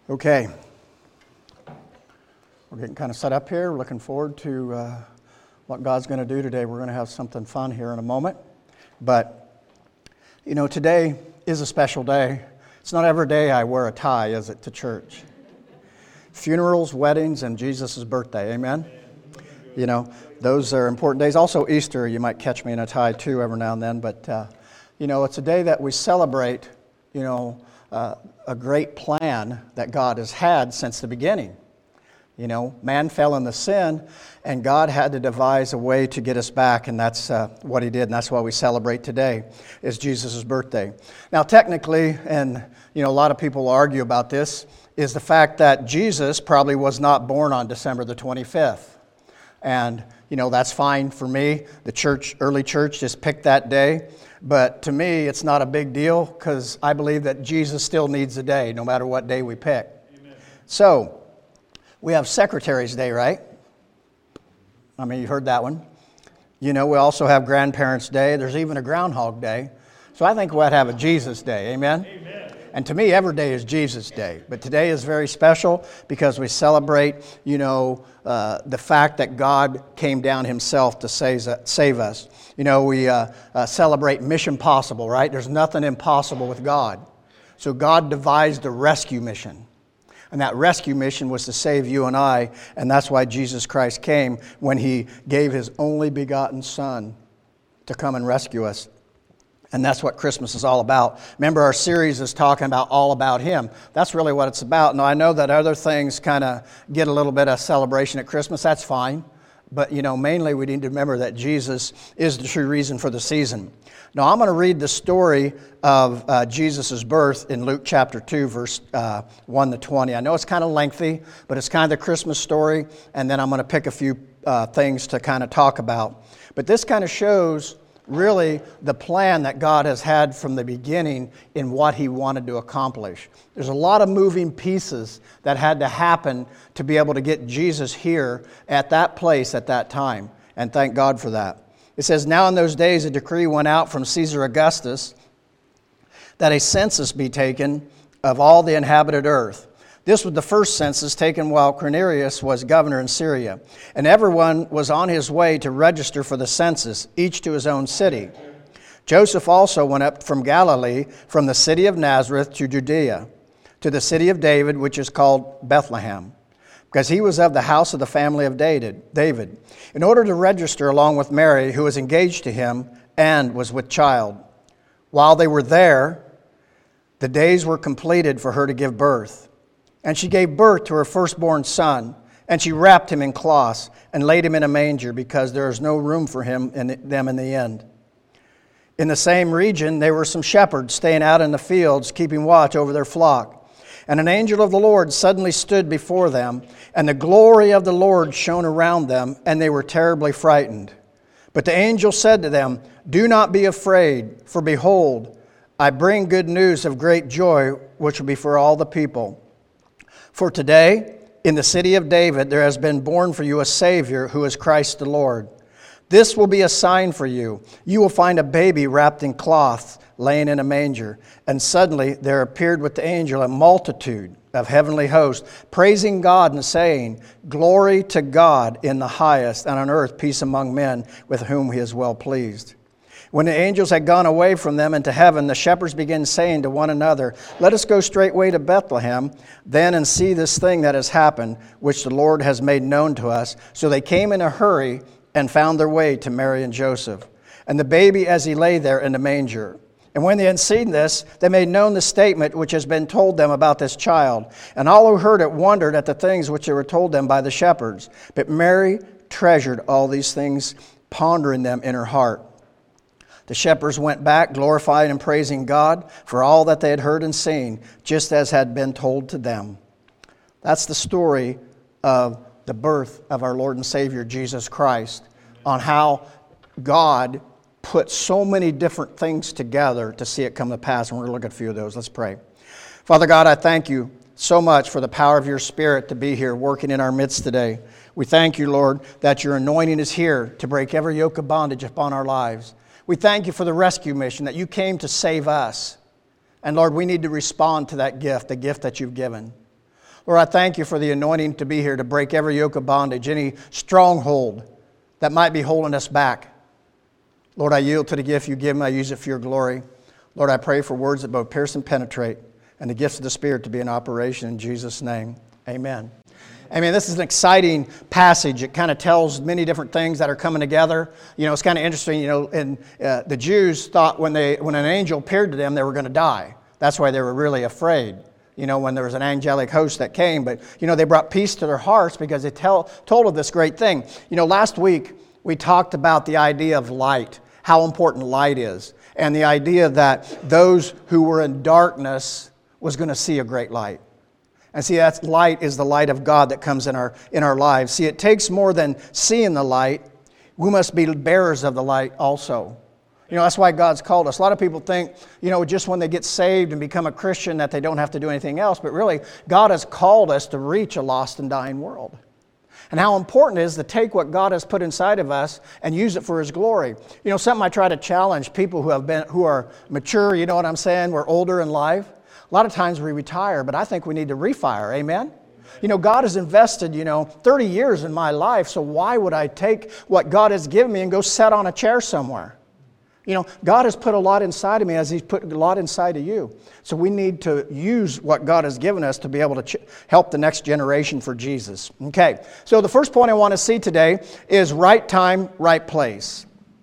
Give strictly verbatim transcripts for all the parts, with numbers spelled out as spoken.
Okay, we're getting kind of set up here. We're looking forward to uh, what God's going to do today. We're going to have something fun here in a moment. But, you know, today is a special day. It's not every day I wear a tie, is it, to church? Funerals, weddings, and Jesus' birthday, amen? You know, those are important days. Also Easter, you might catch me in a tie too every now and then. But, uh, you know, it's a day that we celebrate, you know, uh, a great plan that God has had since the beginning. You know, man fell into sin, and God had to devise a way to get us back, and that's uh, what He did, and that's why we celebrate today, is Jesus' birthday. Now, technically, and, you know, a lot of people argue about this, is the fact that Jesus probably was not born on December the twenty-fifth. And, you know, that's fine for me. The church, early church just picked that day. But to me, it's not a big deal because I believe that Jesus still needs a day, no matter what day we pick. Amen. So, we have Secretary's Day, right? I mean, you heard that one. You know, we also have Grandparents' Day. There's even a Groundhog Day. So I think we'll have a Jesus Day. Amen? Amen. And to me, every day is Jesus Day. But today is very special because we celebrate, you know, uh, the fact that God came down Himself to save, save us. You know, we uh, uh, celebrate Mission Possible, right? There's nothing impossible with God. So God devised a rescue mission. And that rescue mission was to save you and I. And that's why Jesus Christ came when He gave His only begotten Son to come and rescue us. And that's what Christmas is all about. Remember, our series is talking about all about Him. That's really what it's about. Now, I know that other things kind of get a little bit of celebration at Christmas. That's fine. But, you know, mainly we need to remember that Jesus is the true reason for the season. Now, I'm going to read the story of uh, Jesus' birth in Luke chapter two, verse uh, one to twenty. I know it's kind of lengthy, but it's kind of the Christmas story. And then I'm going to pick a few uh, things to kind of talk about. But this kind of shows really the plan that God has had from the beginning in what He wanted to accomplish. There's a lot of moving pieces that had to happen to be able to get Jesus here at that place at that time. And thank God for that. It says, "Now in those days a decree went out from Caesar Augustus that a census be taken of all the inhabited earth. This was the first census taken while Quirinius was governor in Syria. And everyone was on his way to register for the census, each to his own city. Joseph also went up from Galilee, from the city of Nazareth to Judea, to the city of David, which is called Bethlehem, because he was of the house of the family of David, in order to register along with Mary, who was engaged to him and was with child. While they were there, the days were completed for her to give birth. And she gave birth to her firstborn son, and she wrapped him in cloths and laid him in a manger because there is no room for him in them in the inn. In the same region, there were some shepherds staying out in the fields, keeping watch over their flock. And an angel of the Lord suddenly stood before them, and the glory of the Lord shone around them, and they were terribly frightened. But the angel said to them, 'Do not be afraid, for behold, I bring good news of great joy, which will be for all the people. For today, in the city of David, there has been born for you a Savior, who is Christ the Lord. This will be a sign for you. You will find a baby wrapped in cloths, laying in a manger.' And suddenly there appeared with the angel a multitude of heavenly hosts, praising God and saying, 'Glory to God in the highest, and on earth peace among men with whom He is well pleased.' When the angels had gone away from them into heaven, the shepherds began saying to one another, 'Let us go straightway to Bethlehem, then and see this thing that has happened, which the Lord has made known to us.' So they came in a hurry and found their way to Mary and Joseph, and the baby as he lay there in the manger. And when they had seen this, they made known the statement which has been told them about this child. And all who heard it wondered at the things which were told them by the shepherds. But Mary treasured all these things, pondering them in her heart. The shepherds went back, glorifying and praising God for all that they had heard and seen, just as had been told to them." That's the story of the birth of our Lord and Savior, Jesus Christ, on how God put so many different things together to see it come to pass. And we're going to look at a few of those. Let's pray. Father God, I thank You so much for the power of Your Spirit to be here working in our midst today. We thank You, Lord, that Your anointing is here to break every yoke of bondage upon our lives. We thank You for the rescue mission, that You came to save us. And Lord, we need to respond to that gift, the gift that You've given. Lord, I thank you for the anointing to be here to break every yoke of bondage, any stronghold that might be holding us back. Lord, I yield to the gift you give me. I use it for your glory. Lord, I pray for words that both pierce and penetrate, and the gifts of the Spirit to be in operation in Jesus' name. Amen. I mean, this is an exciting passage. It kind of tells many different things that are coming together. You know, it's kind of interesting, you know, and uh, the Jews thought when they when an angel appeared to them, they were going to die. That's why they were really afraid, you know, when there was an angelic host that came. But, you know, they brought peace to their hearts because they tell, told of this great thing. You know, last week we talked about the idea of light, how important light is, and the idea that those who were in darkness was going to see a great light. And see, that light is the light of God that comes in our in our lives. See, it takes more than seeing the light. We must be bearers of the light also. You know, that's why God's called us. A lot of people think, you know, just when they get saved and become a Christian that they don't have to do anything else. But really, God has called us to reach a lost and dying world. And how important it is to take what God has put inside of us and use it for His glory. You know, something I try to challenge people who have been who are mature, you know what I'm saying, we're older in life. A lot of times we retire, but I think we need to refire. Amen? You know, God has invested, you know, thirty years in my life, so why would I take what God has given me and go sit on a chair somewhere? You know, God has put a lot inside of me as He's put a lot inside of you. So we need to use what God has given us to be able to ch- help the next generation for Jesus. Okay, so the first point I want to see today is right time, right place.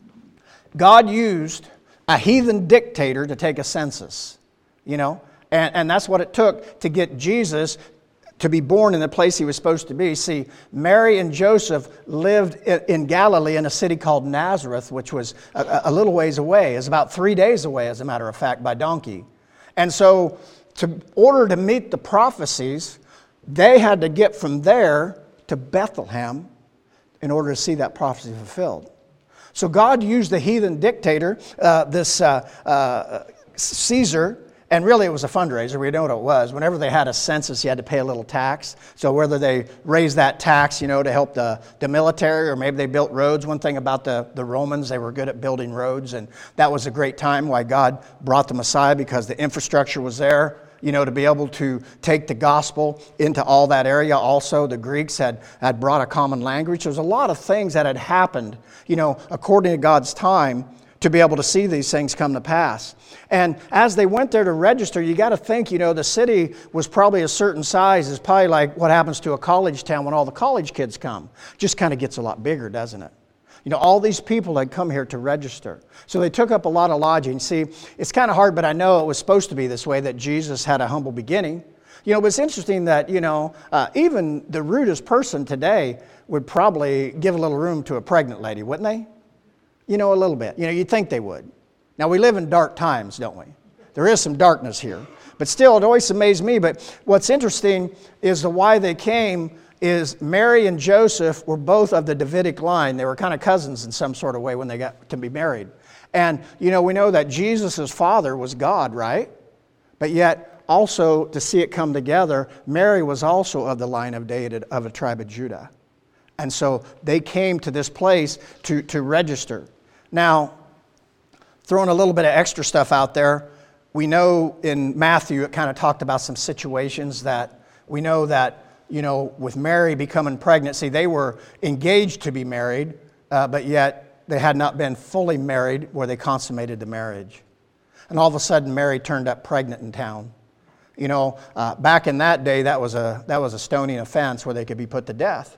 God used a heathen dictator to take a census, you know. And, and that's what it took to get Jesus to be born in the place He was supposed to be. See, Mary and Joseph lived in Galilee in a city called Nazareth, which was a, a little ways away. It's about three days away, as a matter of fact, by donkey. And so, to, in order to meet the prophecies, they had to get from there to Bethlehem in order to see that prophecy fulfilled. So God used the heathen dictator, uh, this uh, uh, Caesar. And really it was a fundraiser. We know what it was. Whenever they had a census, you had to pay a little tax. So whether they raised that tax, you know, to help the, the military, or maybe they built roads. One thing about the, the Romans, they were good at building roads. And that was a great time why God brought the Messiah, because the infrastructure was there, you know, to be able to take the gospel into all that area. Also, the Greeks had, had brought a common language. There was a lot of things that had happened, you know, according to God's time, to be able to see these things come to pass. And as they went there to register, you got to think, you know, the city was probably a certain size. It's probably like what happens to a college town when all the college kids come. Just kind of gets a lot bigger, doesn't it? You know, all these people had come here to register. So they took up a lot of lodging. See, it's kind of hard, but I know it was supposed to be this way, that Jesus had a humble beginning. You know, but it's interesting that, you know, uh, even the rudest person today would probably give a little room to a pregnant lady, wouldn't they? You know, a little bit. You know, you'd think they would. Now, we live in dark times, don't we? There is some darkness here. But still, it always amazed me. But what's interesting is the why they came is Mary and Joseph were both of the Davidic line. They were kind of cousins in some sort of way when they got to be married. And, you know, we know that Jesus' father was God, right? But yet, also, to see it come together, Mary was also of the line of David, of a tribe of Judah. And so they came to this place to, to register. Now, throwing a little bit of extra stuff out there, we know in Matthew it kind of talked about some situations that we know that, you know, with Mary becoming pregnant, see, they were engaged to be married, uh, but yet they had not been fully married where they consummated the marriage. And all of a sudden, Mary turned up pregnant in town. You know, uh, back in that day, that was a that was a stoning offense where they could be put to death.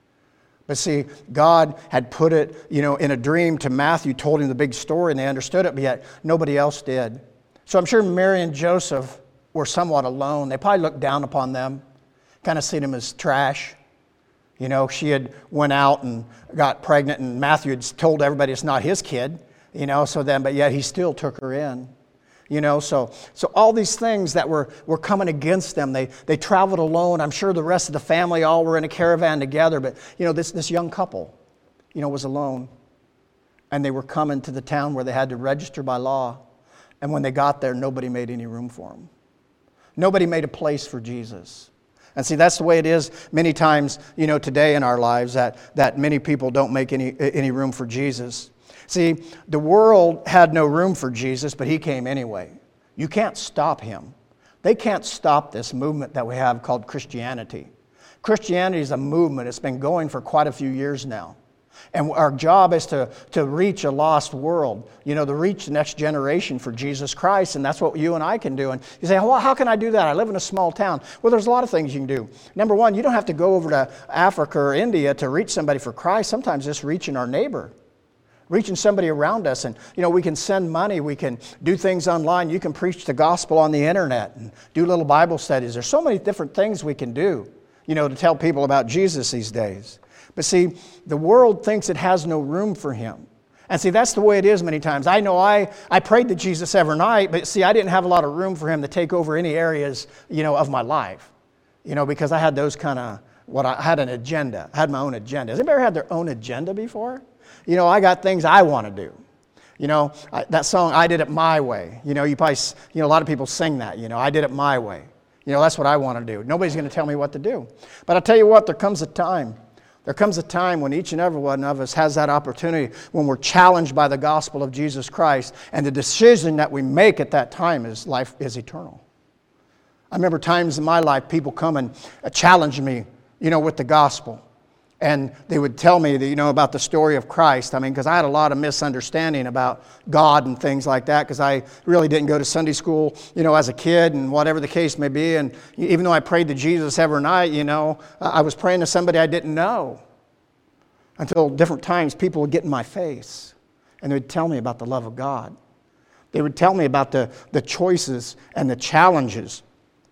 But see, God had put it, you know, in a dream to Matthew, told him the big story, and they understood it, but yet nobody else did. So I'm sure Mary and Joseph were somewhat alone. They probably looked down upon them, kind of seen them as trash. You know, she had went out and got pregnant, and Matthew had told everybody it's not his kid, you know, so then, but yet he still took her in. You know, so so all these things that were, were coming against them, they they traveled alone. I'm sure the rest of the family all were in a caravan together, but, you know, this, this young couple, you know, was alone. And they were coming to the town where they had to register by law. And when they got there, nobody made any room for them. Nobody made a place for Jesus. And see, that's the way it is many times, you know, today in our lives, that, that many people don't make any any room for Jesus. See, the world had no room for Jesus, but he came anyway. You can't stop him. They can't stop this movement that we have called Christianity. Christianity is a movement. It's been going for quite a few years now. And our job is to, to reach a lost world, you know, to reach the next generation for Jesus Christ. And that's what you and I can do. And you say, well, how can I do that? I live in a small town. Well, there's a lot of things you can do. Number one, you don't have to go over to Africa or India to reach somebody for Christ. Sometimes just reaching our neighbor, reaching somebody around us. And, you know, we can send money. We can do things online. You can preach the gospel on the internet and do little Bible studies. There's so many different things we can do, you know, to tell people about Jesus these days. But see, the world thinks it has no room for Him. And see, that's the way it is many times. I know I, I prayed to Jesus every night, but see, I didn't have a lot of room for Him to take over any areas, you know, of my life. You know, because I had those kind of, what I, I had an agenda. I had my own agenda. Has anybody ever had their own agenda before? You know, I got things I want to do. You know, I, that song, I Did It My Way. You know, you probably, you know, a lot of people sing that, you know, I did it my way. You know, that's what I want to do. Nobody's going to tell me what to do. But I'll tell you what, there comes a time There comes a time when each and every one of us has that opportunity when we're challenged by the gospel of Jesus Christ, and the decision that we make at that time is life is eternal. I remember times in my life people come and challenge me, you know, with the gospel. And they would tell me that, you know, about the story of Christ. I mean, because I had a lot of misunderstanding about God and things like that, because I really didn't go to Sunday school, you know, as a kid, and whatever the case may be. And even though I prayed to Jesus every night, you know, I was praying to somebody I didn't know. Until different times people would get in my face and they would tell me about the love of God. They would tell me about the, the choices and the challenges,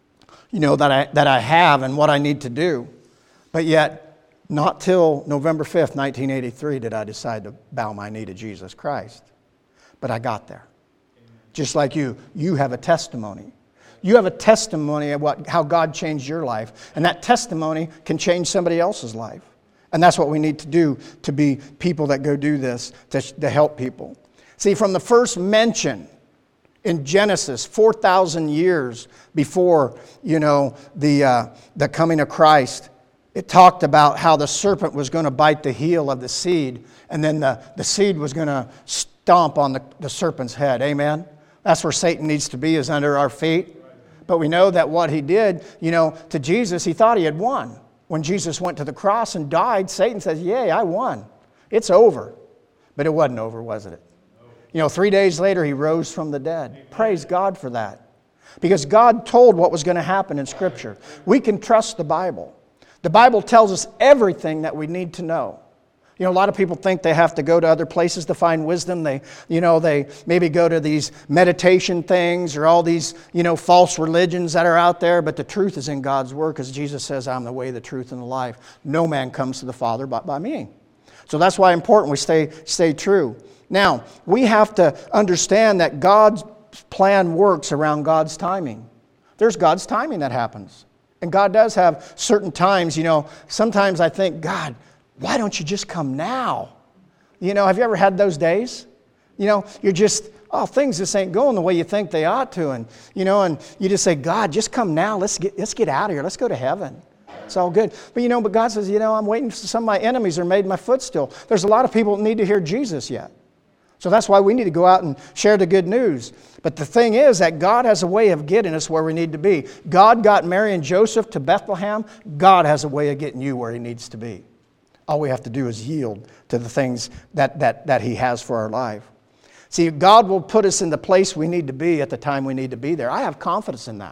you know, that I, that I have and what I need to do. But yet, not till November fifth, nineteen eighty-three did I decide to bow my knee to Jesus Christ. But I got there. Just like you, you have a testimony. You have a testimony of what, how God changed your life. And that testimony can change somebody else's life. And that's what we need to do to be people that go do this, to, to help people. See, from the first mention in Genesis, four thousand years before, you know, the, uh, the coming of Christ, it talked about how the serpent was going to bite the heel of the seed, and then the, the seed was going to stomp on the, the serpent's head. Amen? That's where Satan needs to be, is under our feet. But we know that what he did, you know, to Jesus, he thought he had won. When Jesus went to the cross and died, Satan says, yay, I won. It's over. But it wasn't over, wasn't it? You know, three days later, he rose from the dead. Amen. Praise God for that. Because God told what was going to happen in Scripture. We can trust the Bible. The Bible tells us everything that we need to know. You know, a lot of people think they have to go to other places to find wisdom. They, you know, they maybe go to these meditation things or all these, you know, false religions that are out there. But the truth is in God's Word, because Jesus says, I'm the way, the truth, and the life. No man comes to the Father but by me. So that's why it's important we stay, stay true. Now, we have to understand that God's plan works around God's timing. There's God's timing that happens. And God does have certain times, you know, sometimes I think, God, why don't you just come now? You know, have you ever had those days? You know, you're just, oh, things just ain't going the way you think they ought to. And, you know, and you just say, God, just come now. Let's get, let's get out of here. Let's go to heaven. It's all good. But, you know, but God says, you know, I'm waiting for some of my enemies are made my footstool. There's a lot of people that need to hear Jesus yet. So that's why we need to go out and share the good news. But the thing is that God has a way of getting us where we need to be. God got Mary and Joseph to Bethlehem. God has a way of getting you where He needs to be. All we have to do is yield to the things that, that, that He has for our life. See, God will put us in the place we need to be at the time we need to be there. I have confidence in that.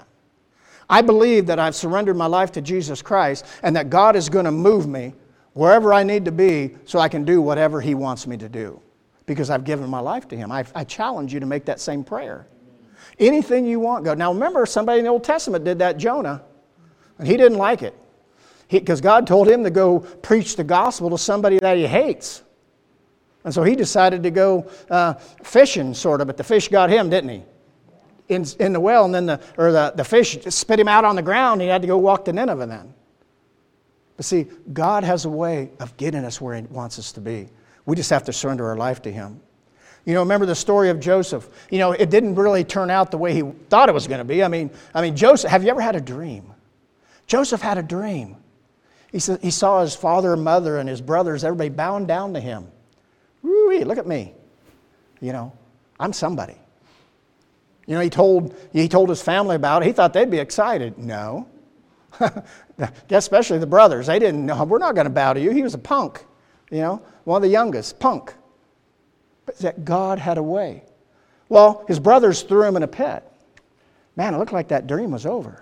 I believe that I've surrendered my life to Jesus Christ and that God is going to move me wherever I need to be so I can do whatever He wants me to do. Because I've given my life to Him. I, I challenge you to make that same prayer. Anything you want, go. Now remember, somebody in the Old Testament did that, Jonah. And he didn't like it. Because God told him to go preach the gospel to somebody that he hates. And so he decided to go uh, fishing, sort of. But the fish got him, didn't he? In, in the well, and then the, or the, the fish spit him out on the ground. He had to go walk to Nineveh then. But see, God has a way of getting us where He wants us to be. We just have to surrender our life to Him. You know, remember the story of Joseph. You know, it didn't really turn out the way he thought it was going to be. I mean, I mean, Joseph, have you ever had a dream? Joseph had a dream. He said he saw his father and mother and his brothers, everybody bowing down to him. Woo-wee, look at me. You know, I'm somebody. You know, he told, he told his family about it. He thought they'd be excited. No. Especially the brothers. They didn't know, we're not going to bow to you. He was a punk, you know, one of the youngest, punk. But that God had a way. Well, his brothers threw him in a pit. Man, it looked like that dream was over.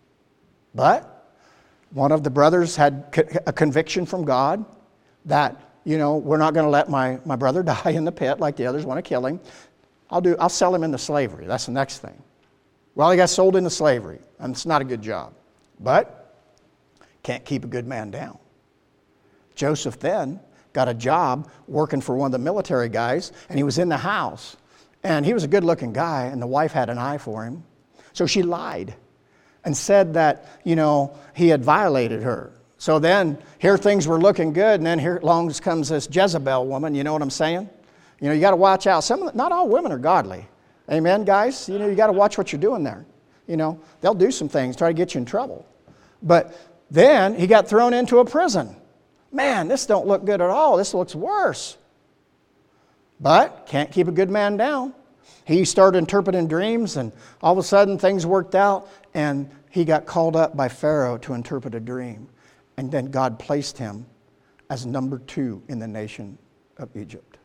But one of the brothers had a conviction from God that, you know, we're not going to let my, my brother die in the pit like the others want to kill him. I'll do. I'll sell him into slavery. That's the next thing. Well, he got sold into slavery, and it's not a good job. But can't keep a good man down. Joseph then got a job working for one of the military guys, and he was in the house. And he was a good-looking guy, and the wife had an eye for him. So she lied and said that, you know, he had violated her. So then, here things were looking good, and then here along comes this Jezebel woman, you know what I'm saying? You know, you got to watch out. Some, not all women are godly. Amen, guys? You know, you got to watch what you're doing there. You know, they'll do some things, try to get you in trouble. But then he got thrown into a prison. Man, this don't look good at all. This looks worse. But can't keep a good man down. He started interpreting dreams, and all of a sudden things worked out, and he got called up by Pharaoh to interpret a dream. And then God placed him as number two in the nation of Egypt.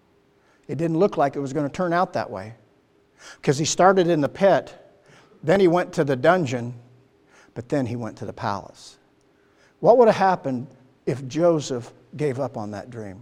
It didn't look like it was going to turn out that way, because he started in the pit, then he went to the dungeon, but then he went to the palace. What would have happened if Joseph gave up on that dream?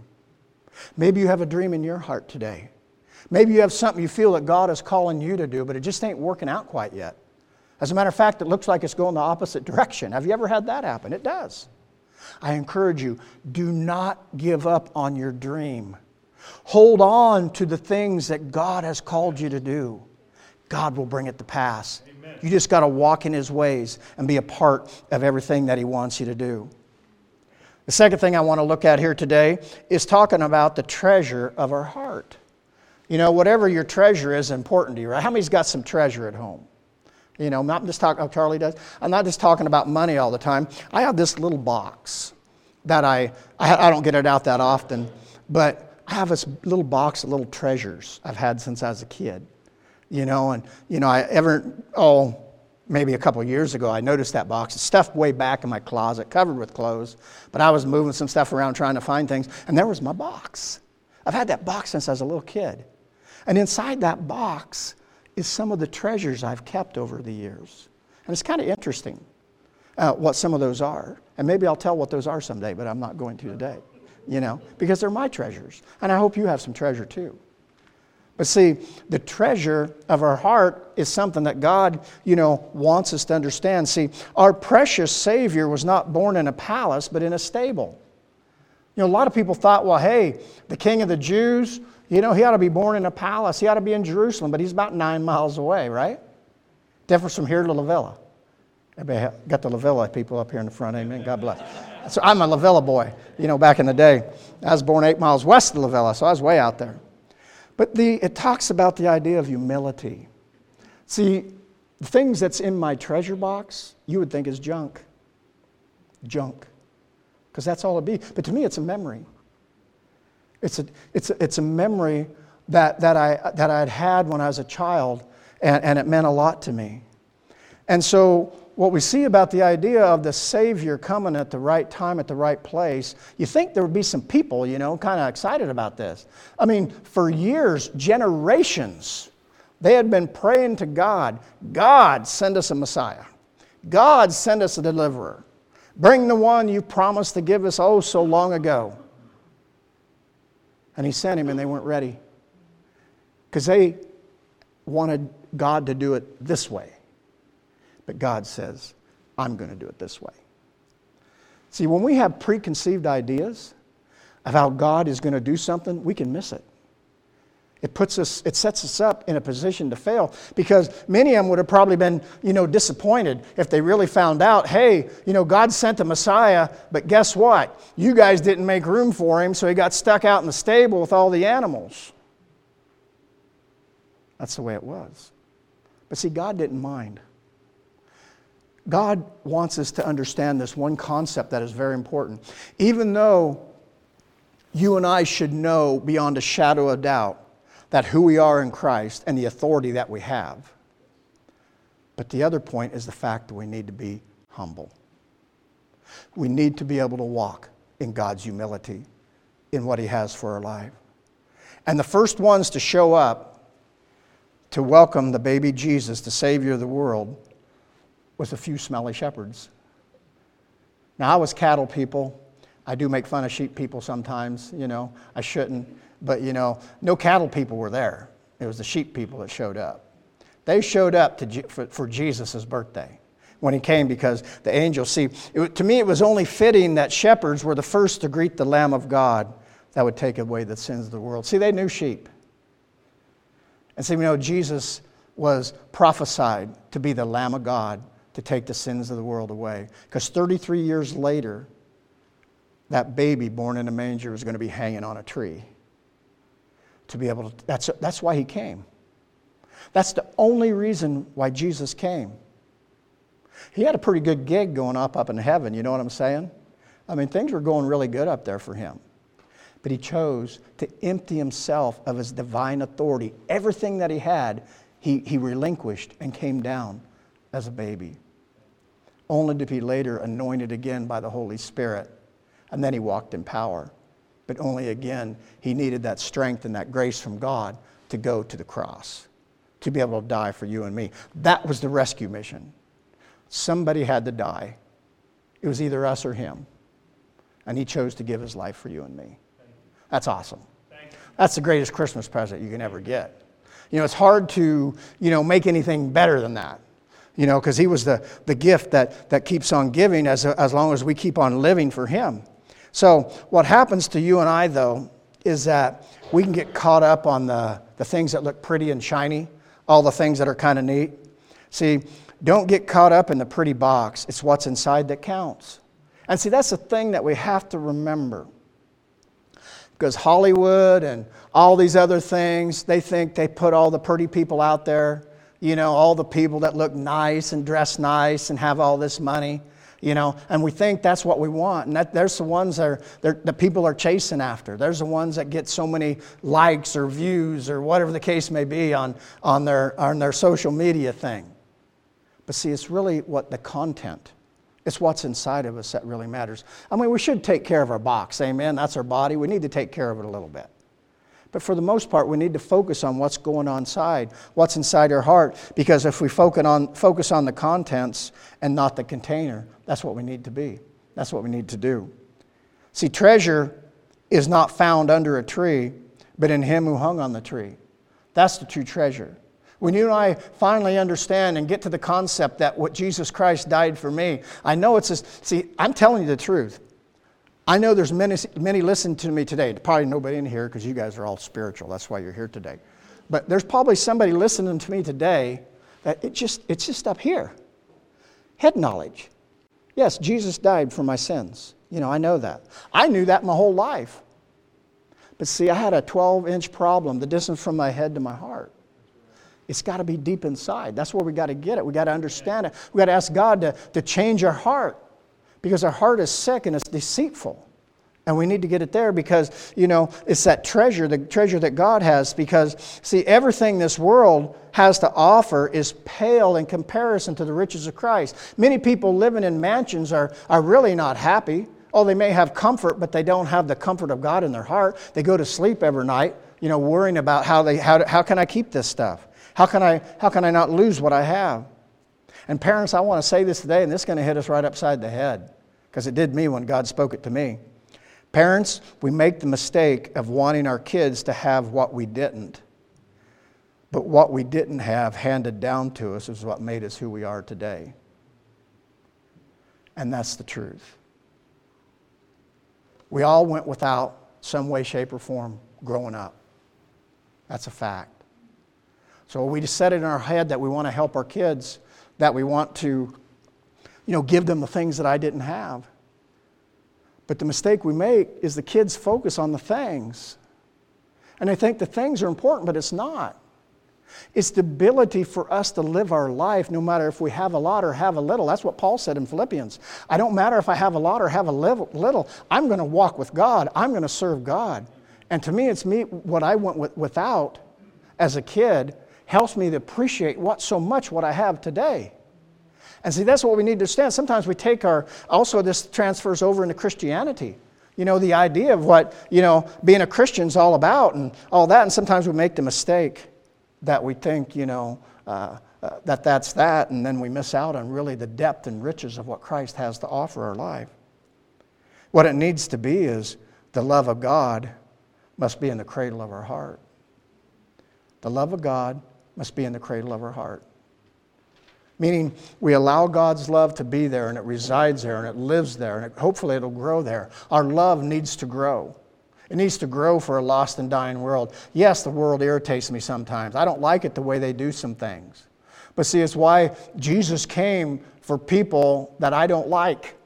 Maybe you have a dream in your heart today. Maybe you have something you feel that God is calling you to do, but it just ain't working out quite yet. As a matter of fact, it looks like it's going the opposite direction. Have you ever had that happen? It does. I encourage you, do not give up on your dream. Hold on to the things that God has called you to do. God will bring it to pass. Amen. You just got to walk in His ways and be a part of everything that He wants you to do. The second thing I want to look at here today is talking about the treasure of our heart. You know, whatever your treasure is important to you, right? How many's got some treasure at home? You know, I'm not just talking, oh, Charlie does. I'm not just talking about money all the time. I have this little box that I, I, I don't get it out that often, but I have this little box of little treasures I've had since I was a kid. You know, and, you know, I ever, oh, maybe a couple of years ago, I noticed that box. It's stuffed way back in my closet, covered with clothes. But I was moving some stuff around trying to find things, and there was my box. I've had that box since I was a little kid. And inside that box is some of the treasures I've kept over the years. And it's kind of interesting uh, what some of those are. And maybe I'll tell what those are someday, but I'm not going to today. You know, because they're my treasures. And I hope you have some treasure too. But see, the treasure of our heart is something that God, you know, wants us to understand. See, our precious Savior was not born in a palace, but in a stable. You know, a lot of people thought, well, hey, the King of the Jews, you know, he ought to be born in a palace. He ought to be in Jerusalem, but he's about nine miles away, right? Difference from here to La Villa. Everybody got the La Villa people up here in the front, amen? God bless. So I'm a La Villa boy, you know, back in the day. I was born eight miles west of La Villa, so I was way out there. But the, it talks about the idea of humility. See, the things that's in my treasure box, you would think is junk. Junk. Because that's all it'd be. But to me, it's a memory. It's a, it's a, it's a memory that, that, I, that I'd had when I was a child, and, and it meant a lot to me. And so what we see about the idea of the Savior coming at the right time, at the right place, you think there would be some people, you know, kind of excited about this. I mean, for years, generations, they had been praying to God, God, send us a Messiah. God, send us a deliverer. Bring the one you promised to give us oh so long ago. And He sent him, and they weren't ready. Because they wanted God to do it this way. But God says, I'm going to do it this way. See, when we have preconceived ideas of how God is going to do something, we can miss it. It puts us, it sets us up in a position to fail, because many of them would have probably been, you know, disappointed if they really found out, hey, you know, God sent the Messiah, but guess what? You guys didn't make room for him, so he got stuck out in the stable with all the animals. That's the way it was. But see, God didn't mind. God wants us to understand this one concept that is very important. Even though you and I should know beyond a shadow of doubt that who we are in Christ and the authority that we have, But the other point is the fact that we need to be humble. We need to be able to walk in God's humility in what He has for our life. And the first ones to show up to welcome the baby Jesus, the Savior of the world, was a few smelly shepherds. Now, I was cattle people. I do make fun of sheep people sometimes, you know. I shouldn't. But, you know, no cattle people were there. It was the sheep people that showed up. They showed up to, for, for Jesus' birthday when He came, because the angels, see, it, to me it was only fitting that shepherds were the first to greet the Lamb of God that would take away the sins of the world. See, they knew sheep. And see, we know Jesus was prophesied to be the Lamb of God to take the sins of the world away. Because thirty-three years later, that baby born in a manger was going to be hanging on a tree. To be able to, that's, that's why He came. That's the only reason why Jesus came. He had a pretty good gig going up up in heaven, you know what I'm saying? I mean, things were going really good up there for Him. But He chose to empty Himself of His divine authority. Everything that He had, He, he relinquished and came down as a baby, only to be later anointed again by the Holy Spirit. And then He walked in power. But only again, He needed that strength and that grace from God to go to the cross, to be able to die for you and me. That was the rescue mission. Somebody had to die. It was either us or Him. And He chose to give His life for you and me. That's awesome. That's the greatest Christmas present you can ever get. You know, it's hard to, you know, make anything better than that. You know, because He was the, the gift that, that keeps on giving as, as long as we keep on living for Him. So what happens to you and I, though, is that we can get caught up on the, the things that look pretty and shiny, all the things that are kind of neat. See, don't get caught up in the pretty box. It's what's inside that counts. And see, that's the thing that we have to remember. Because Hollywood and all these other things, they think they put all the pretty people out there. You know, all the people that look nice and dress nice and have all this money. You know, and we think that's what we want. And that, there's the ones that, are, that people are chasing after. There's the ones that get so many likes or views or whatever the case may be on, on, their, on their social media thing. But see, it's really what the content, it's what's inside of us that really matters. I mean, we should take care of our box. Amen. That's our body. We need to take care of it a little bit. But for the most part, we need to focus on what's going on inside, what's inside our heart. Because if we focus on, focus on the contents and not the container, that's what we need to be. That's what we need to do. See, treasure is not found under a tree, but in Him who hung on the tree. That's the true treasure. When you and I finally understand and get to the concept that what Jesus Christ died for me, I know it's a, see, I'm telling you the truth. I know there's many, many listening to me today. Probably nobody in here because you guys are all spiritual. That's why you're here today. But there's probably somebody listening to me today that it just it's just up here. Head knowledge. Yes, Jesus died for my sins. You know, I know that. I knew that my whole life. But see, I had a twelve-inch problem, the distance from my head to my heart. It's got to be deep inside. That's where we got to get it. We got to understand it. We got to ask God to, to change our heart. Because our heart is sick and it's deceitful. And we need to get it there because, you know, it's that treasure, the treasure that God has. Because, see, everything this world has to offer is pale in comparison to the riches of Christ. Many people living in mansions are, are really not happy. Oh, they may have comfort, but they don't have the comfort of God in their heart. They go to sleep every night, you know, worrying about how they how, how can I keep this stuff? How can I how can I not lose what I have? And parents, I want to say this today, and this is going to hit us right upside the head. Because it did me when God spoke it to me. Parents, we make the mistake of wanting our kids to have what we didn't. But what we didn't have handed down to us is what made us who we are today. And that's the truth. We all went without some way, shape, or form growing up. That's a fact. So we just set it in our head that we want to help our kids, that we want to you know, give them the things that I didn't have. But the mistake we make is the kids focus on the things. And they think the things are important, but it's not. It's the ability for us to live our life no matter if we have a lot or have a little. That's what Paul said in Philippians. I don't matter if I have a lot or have a little. I'm going to walk with God. I'm going to serve God. And to me, it's me what I went with, without as a kid helps me to appreciate what so much what I have today. And see, that's what we need to understand. Sometimes we take our, also this transfers over into Christianity. You know, the idea of what, you know, being a Christian's all about and all that. And sometimes we make the mistake that we think, you know, uh, uh, that that's that. And then we miss out on really the depth and riches of what Christ has to offer our life. What it needs to be is the love of God must be in the cradle of our heart. The love of God must be in the cradle of our heart. Meaning we allow God's love to be there and it resides there and it lives there and it, hopefully it'll grow there. Our love needs to grow. It needs to grow for a lost and dying world. Yes, the world irritates me sometimes. I don't like it the way they do some things. But see, it's why Jesus came for people that I don't like.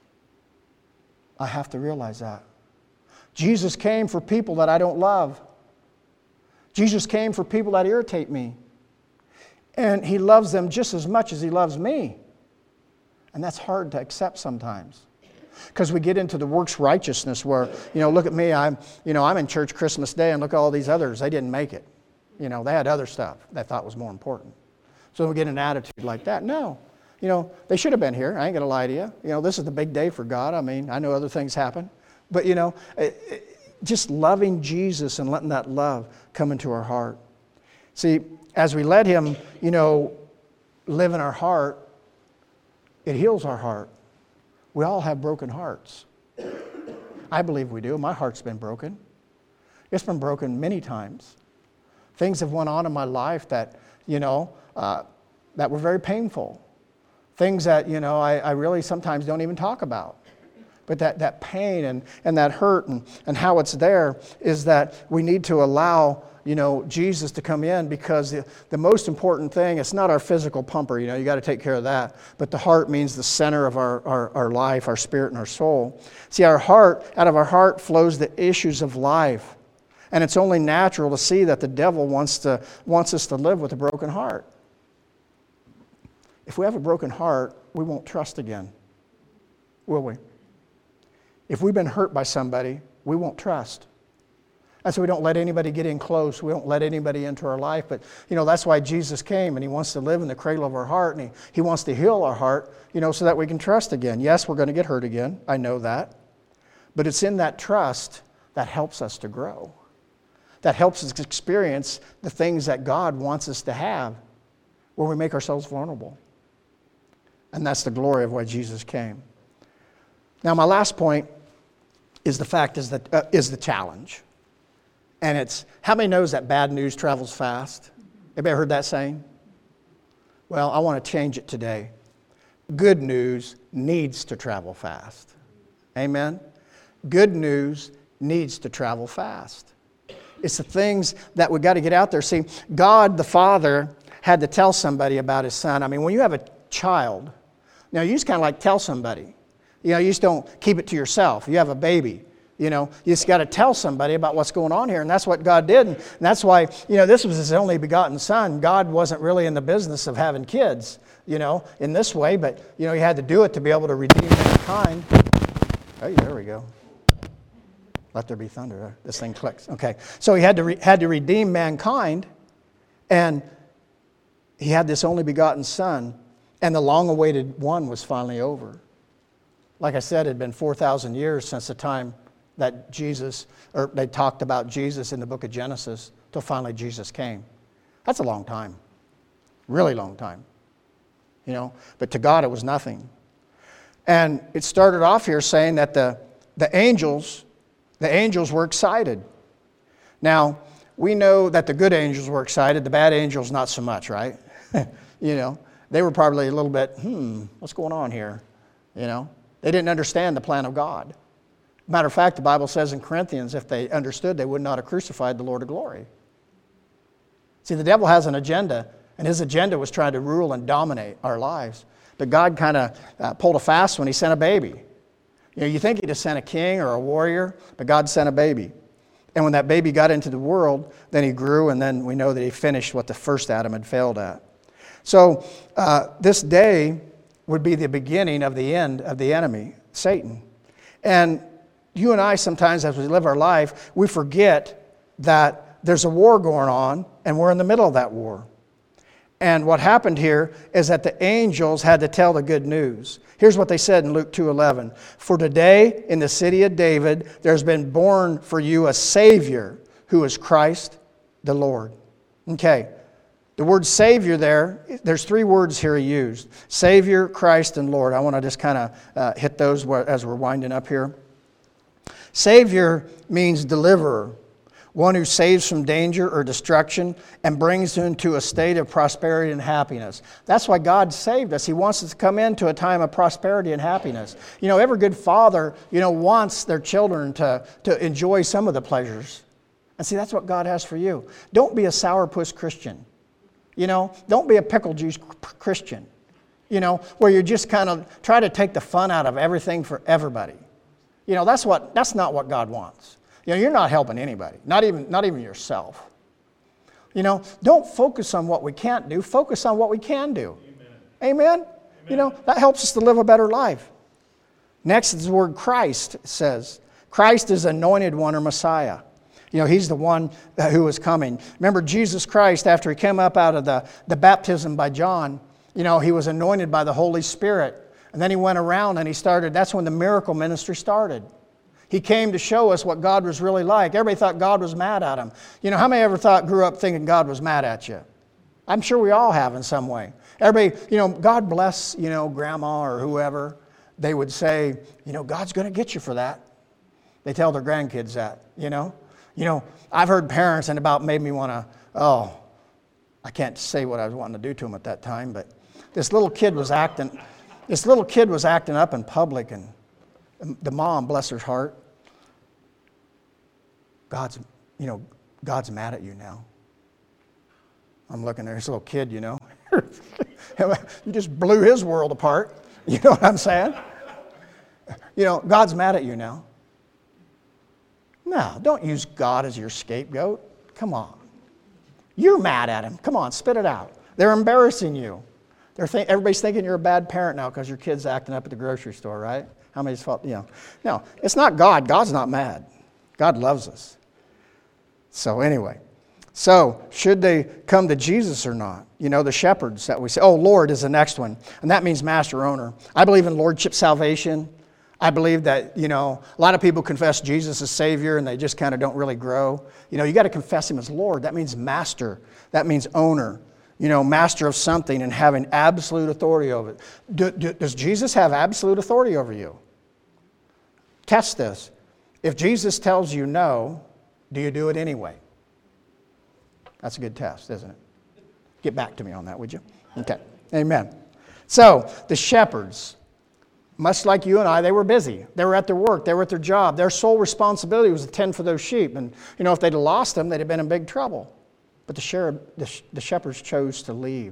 I have to realize that. Jesus came for people that I don't love. Jesus came for people that irritate me. And He loves them just as much as He loves me. And that's hard to accept sometimes. Because we get into the works righteousness where, you know, look at me, I'm, you know, I'm in church Christmas Day and look at all these others, they didn't make it. You know, they had other stuff they thought was more important. So we get an attitude like that. No. You know, they should have been here. I ain't going to lie to you. You know, this is the big day for God. I mean, I know other things happen. But, you know, it, it, just loving Jesus and letting that love come into our heart. See, as we let Him, you know, live in our heart, it heals our heart. We all have broken hearts. I believe we do. My heart's been broken. It's been broken many times. Things have went on in my life that, you know, uh, that were very painful. Things that, you know, I, I really sometimes don't even talk about. But that, that pain and, and that hurt and, and how it's there is that we need to allow, you know, Jesus to come in, because the, the most important thing, it's not our physical pumper, you know, you got to take care of that. But the heart means the center of our, our, our life, our spirit and our soul. See, our heart, out of our heart flows the issues of life. And it's only natural to see that the devil wants to wants us to live with a broken heart. If we have a broken heart, we won't trust again, will we? If we've been hurt by somebody, we won't trust. And so we don't let anybody get in close. We don't let anybody into our life. But, you know, that's why Jesus came, and He wants to live in the cradle of our heart, and He, he wants to heal our heart, you know, so that we can trust again. Yes, we're going to get hurt again. I know that. But it's in that trust that helps us to grow. That helps us experience the things that God wants us to have, where we make ourselves vulnerable. And that's the glory of why Jesus came. Now, my last point is the fact is that uh, is the challenge. And it's, how many knows that bad news travels fast? Anybody heard that saying? Well, I want to change it today. Good news needs to travel fast. Amen? Good news needs to travel fast. It's the things that we've got to get out there. See, God the Father had to tell somebody about His Son. I mean, when you have a child, now you just kind of like tell somebody. You know, you just don't keep it to yourself. You have a baby. You know, you just got to tell somebody about what's going on here. And that's what God did. And that's why, you know, this was His only begotten Son. God wasn't really in the business of having kids, you know, in this way. But, you know, He had to do it to be able to redeem mankind. Hey, there we go. Let there be thunder. This thing clicks. Okay. So He had to re- had to redeem mankind. And He had this only begotten Son. And the long-awaited one was finally over. Like I said, it had been four thousand years since the time that Jesus, or they talked about Jesus in the book of Genesis, till finally Jesus came. That's a long time. Really long time. You know, but to God it was nothing. And it started off here saying that the, the angels, the angels were excited. Now, we know that the good angels were excited, the bad angels not so much, right? You know, they were probably a little bit, hmm, what's going on here? You know, they didn't understand the plan of God. Matter of fact, the Bible says in Corinthians, if they understood, they would not have crucified the Lord of glory. See, the devil has an agenda, and his agenda was trying to rule and dominate our lives. But God kind of uh, pulled a fast when He sent a baby. You know, you think He'd have sent a king or a warrior, but God sent a baby. And when that baby got into the world, then he grew, and then we know that he finished what the first Adam had failed at. So uh, this day would be the beginning of the end of the enemy, Satan. And you and I sometimes, as we live our life, we forget that there's a war going on, and we're in the middle of that war. And what happened here is that the angels had to tell the good news. Here's what they said in Luke two eleven. For today in the city of David, there's been born for you a Savior who is Christ the Lord. Okay, the word Savior there, there's three words here he used. Savior, Christ, and Lord. I want to just kind of uh, hit those as we're winding up here. Savior means deliverer. One who saves from danger or destruction and brings you into a state of prosperity and happiness. That's why God saved us. He wants us to come into a time of prosperity and happiness. You know, every good father, you know, wants their children to, to enjoy some of the pleasures. And see, that's what God has for you. Don't be a sourpuss Christian. You know, don't be a pickle juice Christian. You know, where you just kind of try to take the fun out of everything for everybody. You know, that's what that's not what God wants. You know, you're not helping anybody, not even, not even yourself. You know, don't focus on what we can't do. Focus on what we can do. Amen? Amen? Amen. You know, that helps us to live a better life. Next is the word Christ, it says. Christ is anointed one or Messiah. You know, he's the one who is coming. Remember, Jesus Christ, after he came up out of the, the baptism by John, you know, he was anointed by the Holy Spirit. And then he went around and he started, that's when the miracle ministry started. He came to show us what God was really like. Everybody thought God was mad at him. You know, how many ever thought, grew up thinking God was mad at you? I'm sure we all have in some way. Everybody, you know, God bless, you know, grandma or whoever. They would say, you know, God's going to get you for that. They tell their grandkids that, you know. You know, I've heard parents and about made me want to, oh, I can't say what I was wanting to do to them at that time, but this little kid was acting, this little kid was acting up in public, and the mom, bless her heart, God's, you know, God's mad at you now. I'm looking at this little kid, you know. You just blew his world apart. You know what I'm saying? You know, God's mad at you now. No, don't use God as your scapegoat. Come on. You're mad at him. Come on, spit it out. They're embarrassing you. They're think, everybody's thinking you're a bad parent now because your kid's acting up at the grocery store, right? How many's fault? You know, no, it's not God. God's not mad. God loves us. So anyway, so should they come to Jesus or not? You know, the shepherds that we say, oh, Lord is the next one. And that means master owner. I believe in lordship salvation. I believe that, you know, a lot of people confess Jesus as Savior and they just kind of don't really grow. You know, you got to confess Him as Lord. That means master. That means owner. You know, master of something and having absolute authority over it. Do, do, does Jesus have absolute authority over you? Test this. If Jesus tells you no, do you do it anyway? That's a good test, isn't it? Get back to me on that, would you? Okay. Amen. So, the shepherds, much like you and I, they were busy. They were at their work. They were at their job. Their sole responsibility was to tend for those sheep. And, you know, if they'd have lost them, they'd have been in big trouble. But the, cherub, the, the shepherds chose to leave.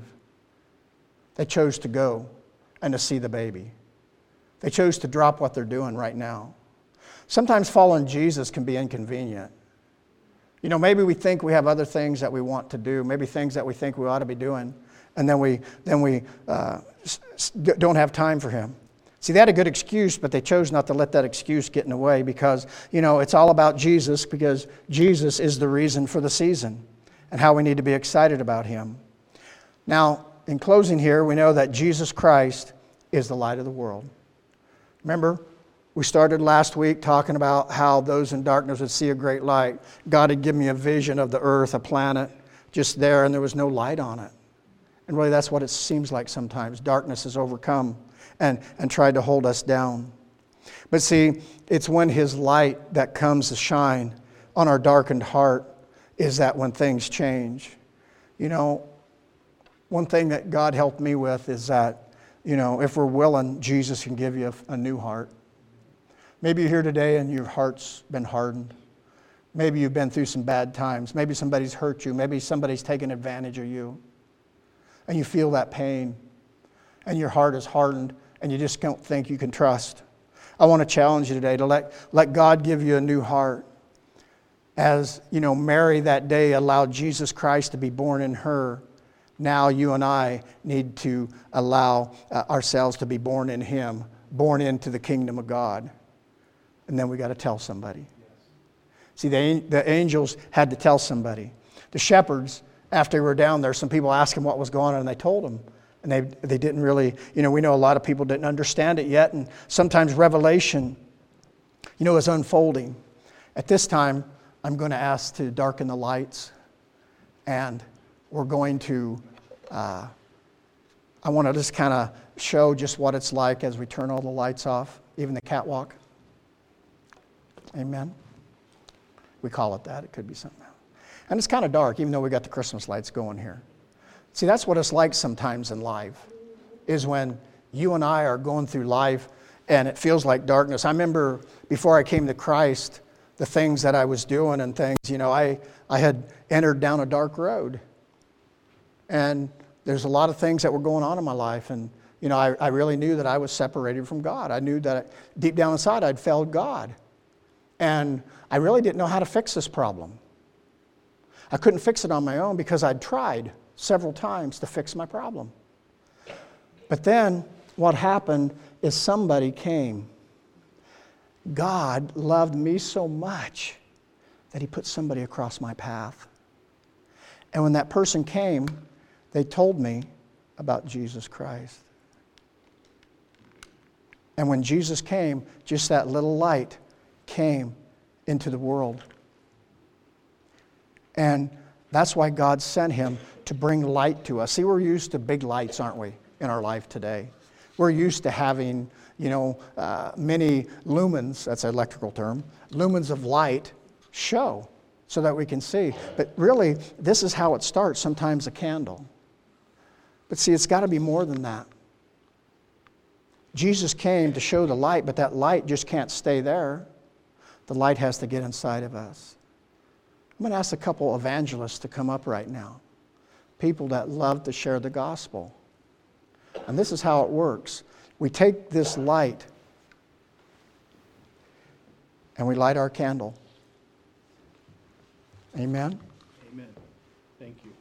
They chose to go and to see the baby. They chose to drop what they're doing right now. Sometimes following Jesus can be inconvenient. You know, maybe we think we have other things that we want to do, maybe things that we think we ought to be doing, and then we, then we uh, don't have time for Him. See, they had a good excuse, but they chose not to let that excuse get in the way because, you know, it's all about Jesus because Jesus is the reason for the season and how we need to be excited about Him. Now, in closing here, we know that Jesus Christ is the light of the world. Remember, we started last week talking about how those in darkness would see a great light. God had given me a vision of the earth, a planet, just there, and there was no light on it. And really that's what it seems like sometimes. Darkness has overcome and, and tried to hold us down. But see, it's when His light that comes to shine on our darkened heart is that when things change. You know, one thing that God helped me with is that, you know, if we're willing, Jesus can give you a, a new heart. Maybe you're here today and your heart's been hardened. Maybe you've been through some bad times. Maybe somebody's hurt you. Maybe somebody's taken advantage of you. And you feel that pain. And your heart is hardened and you just don't think you can trust. I want to challenge you today to let, let God give you a new heart. As, you know, Mary that day allowed Jesus Christ to be born in her, now you and I need to allow uh, ourselves to be born in Him, born into the kingdom of God. And then we got to tell somebody. See, the, the angels had to tell somebody. The shepherds, after they were down there, some people asked them what was going on, and they told them. And they, they didn't really, you know, we know a lot of people didn't understand it yet, and sometimes revelation, you know, is unfolding. At this time, I'm going to ask to darken the lights, and we're going to, uh, I want to just kind of show just what it's like as we turn all the lights off, even the catwalk. Amen. We call it that. It could be something else. And it's kind of dark, even though we got the Christmas lights going here. See, that's what it's like sometimes in life, is when you and I are going through life and it feels like darkness. I remember before I came to Christ, the things that I was doing and things, you know, I, I had entered down a dark road. And there's a lot of things that were going on in my life. And, you know, I, I really knew that I was separated from God. I knew that deep down inside I'd failed God. And I really didn't know how to fix this problem. I couldn't fix it on my own because I'd tried several times to fix my problem. But then what happened is somebody came. God loved me so much that He put somebody across my path. And when that person came, they told me about Jesus Christ. And when Jesus came, just that little light came into the world. And that's why God sent Him to bring light to us. See, we're used to big lights, aren't we, in our life today? We're used to having, you know, uh, many lumens, that's an electrical term, lumens of light show so that we can see. But really, this is how it starts, sometimes a candle. But see, it's got to be more than that. Jesus came to show the light, but that light just can't stay there. The light has to get inside of us. I'm going to ask a couple evangelists to come up right now. People that love to share the gospel. And this is how it works. We take this light and we light our candle. Amen? Amen. Thank you.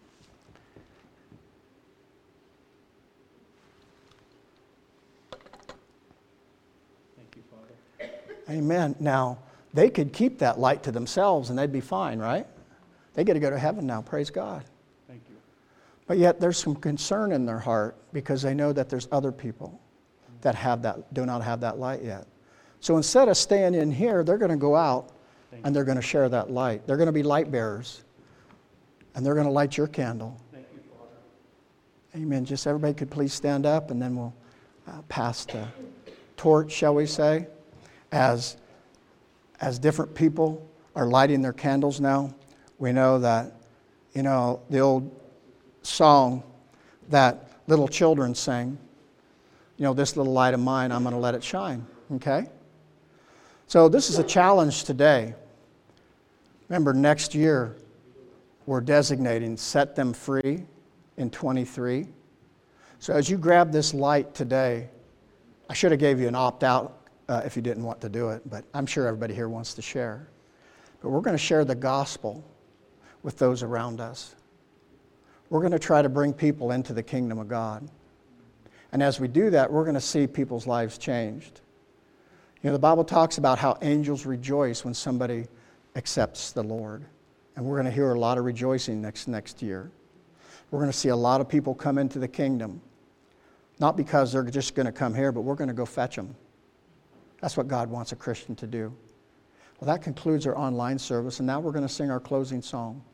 Thank you, Father. Amen. Now, they could keep that light to themselves and they'd be fine, right? They get to go to heaven now, praise God. Thank you. But yet there's some concern in their heart because they know that there's other people that have that, do not have that light yet. So instead of staying in here, they're going to go out Thank and you. they're going to share that light. They're going to be light bearers. And they're going to light your candle. Thank you, Father. Amen. Just everybody could please stand up and then we'll uh, pass the torch, shall we say, as As different people are lighting their candles now. We know that, you know, the old song that little children sing, you know, this little light of mine, I'm going to let it shine, okay? So this is a challenge today. Remember, next year, we're designating Set Them Free in twenty-three. So as you grab this light today, I should have gave you an opt-out Uh, if you didn't want to do it, but I'm sure everybody here wants to share. But we're going to share the gospel with those around us. We're going to try to bring people into the kingdom of God. And as we do that, we're going to see people's lives changed. You know, the Bible talks about how angels rejoice when somebody accepts the Lord. And we're going to hear a lot of rejoicing next, next year. We're going to see a lot of people come into the kingdom. Not because they're just going to come here, but we're going to go fetch them. That's what God wants a Christian to do. Well, that concludes our online service, and now we're going to sing our closing song.